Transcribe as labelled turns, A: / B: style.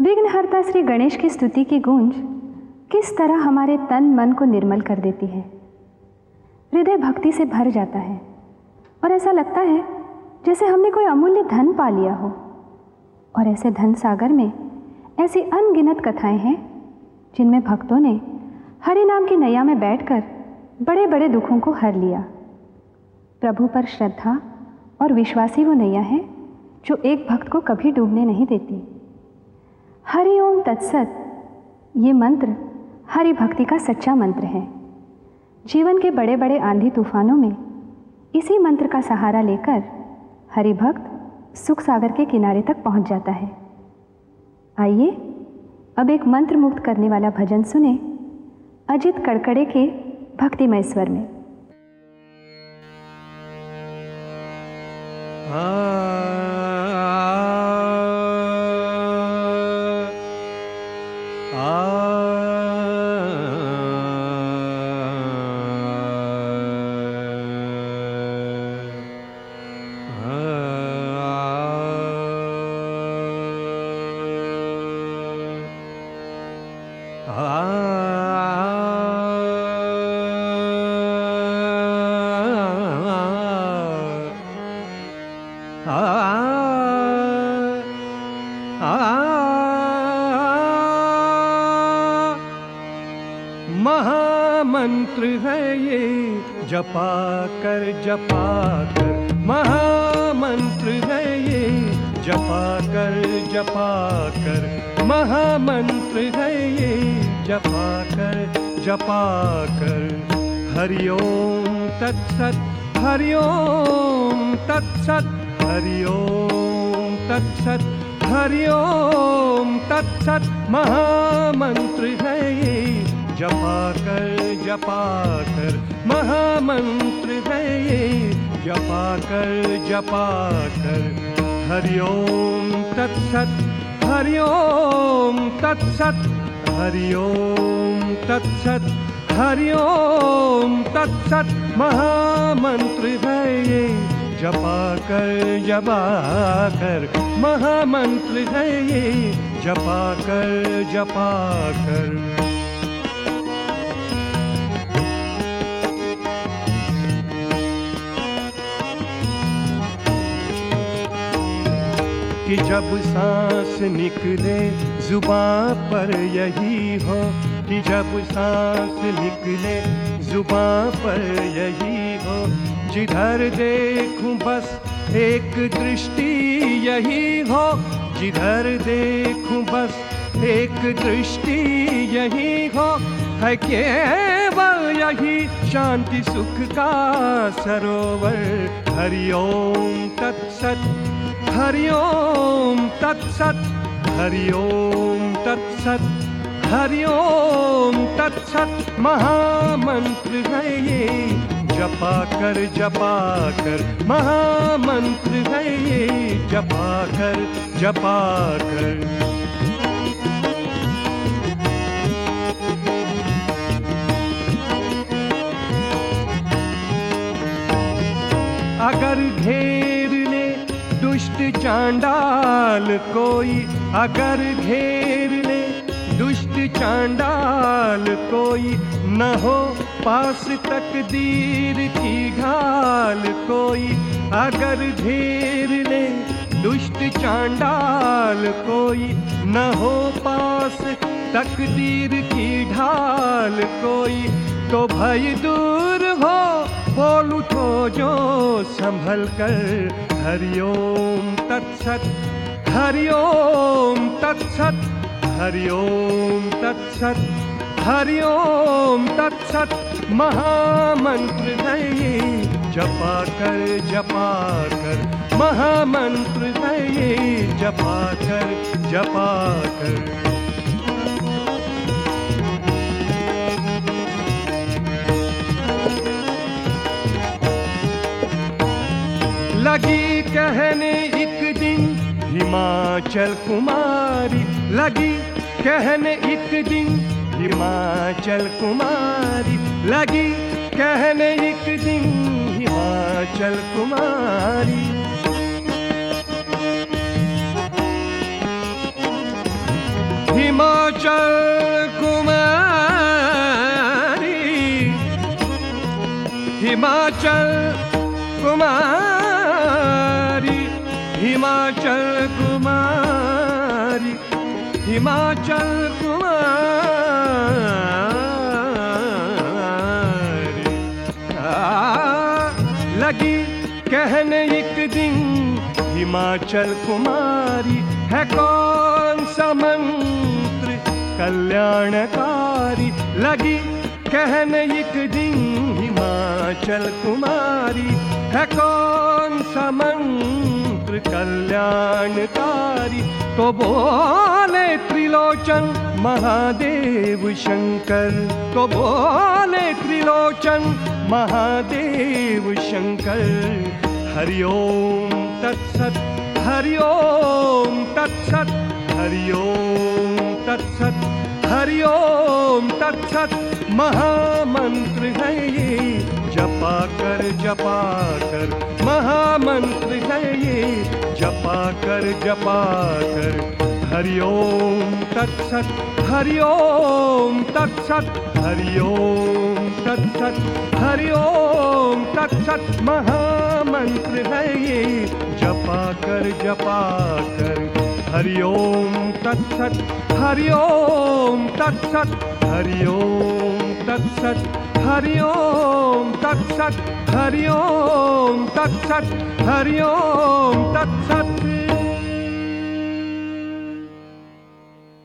A: विघ्नहर्ता श्री गणेश की स्तुति की गूंज किस तरह हमारे तन मन को निर्मल कर देती है। हृदय भक्ति से भर जाता है और ऐसा लगता है जैसे हमने कोई अमूल्य धन पा लिया हो। और ऐसे धन सागर में ऐसी अनगिनत कथाएं हैं जिनमें भक्तों ने हरि नाम की नैया में बैठकर बड़े बड़े दुखों को हर लिया। प्रभु पर श्रद्धा और विश्वासी वो नैया है जो एक भक्त को कभी डूबने नहीं देती। हरि ओम तत्सत ये मंत्र हरि भक्ति का सच्चा मंत्र है। जीवन के बड़े बड़े आंधी तूफानों में इसी मंत्र का सहारा लेकर हरि भक्त सुख सागर के किनारे तक पहुंच जाता है। आइए अब एक मंत्र मुक्त करने वाला भजन सुने अजित कड़कड़े के भक्तिमय स्वर में।
B: महामंत्र है ये जपा कर महामंत्र है ये जपा कर महामंत्र है ये जपा कर हरि ओम तत्सत हरि ओम तत्सत हरि ओम तत्सत हरि ओम तत्सत महामंत्र है ये जपा कर महामंत्र है ये जपा कर हरि ओम तत्सत हरि ओम तत्सत हरि ओम तत्सत हरि ओम तत्सत महामंत्र है ये जपा कर महामंत्र है ये जपा कर कि जब सांस निकले जुबां पर यही हो, कि जब सांस निकले जुबां पर यही हो, जिधर देखूं बस एक दृष्टि यही हो, जिधर देखूं बस एक दृष्टि यही हो, है केवल यही शांति सुख का सरोवर। हरि ओम तत्सत हरि ओम तत्सत हरि ओम तत्सत हरि ओम तत्सत महामंत्र है ये जपा कर महामंत्र है ये जपा कर अगर घेर ले दुष्ट चांडाल कोई, अगर घेर ले दुष्ट चांडाल कोई, न हो पास तकदीर की घाल कोई, अगर घेर ले दुष्ट चांडाल कोई, न हो पास तकदीर की ढाल कोई, तो भय दूर हो बोल उठो जो संभल कर। हरि ओम तत्सत हरि ओम तत्सत हरि ओम तत्सत हरि ओम तत्सत महामंत्र है ये जपा कर महामंत्र है ये जपा कर लगी कहने एक दिन हिमाचल कुमारी, लगी कहने एक दिन हिमाचल कुमारी, लगी कहने एक दिन हिमाचल कुमारी। त्रिलोचन कुमारी, हिमाचल कुमारी, हिमाचल कुमारी, हिमाचल कुमारी। लगी कहने एक दिन हिमाचल कुमारी, है कौन सा मंत्र कल्याणकारी। लगी कहने एक दिन हिमाचल कुमारी, है कौन सा मंत्र कल्याणकारी। तो बोले त्रिलोचन महादेव शंकर, तो बोले त्रिलोचन महादेव शंकर। हरि ओम तत्सत, हरि ओम तत्सत, हरि ओम तत्सत, हरि ओम तत्सत। महामंत्र है ये जपा कर महामंत्र है ये जपा कर। हरि ओम तत्सत, हरि ओम तत्सत, हरि ओम तत्सत, हरि ओम तत्सत। महामंत्र है ये जपा कर। हरि ओम तत्सत, हरि ओम तत्सत, हरि ओम तत्सत, हरि ओम तत्सत, हरि ओम तत्सत, हरि ओम तत्सत।